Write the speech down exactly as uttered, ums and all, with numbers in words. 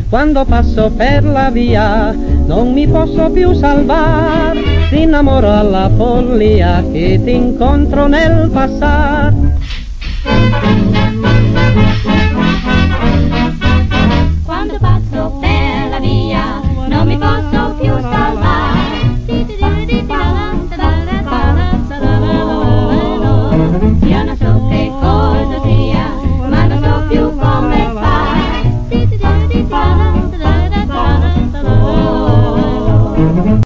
Quando passo per la via non mi posso più salvar, ti innamoro alla follia che ti incontro nel passar. Quando passo per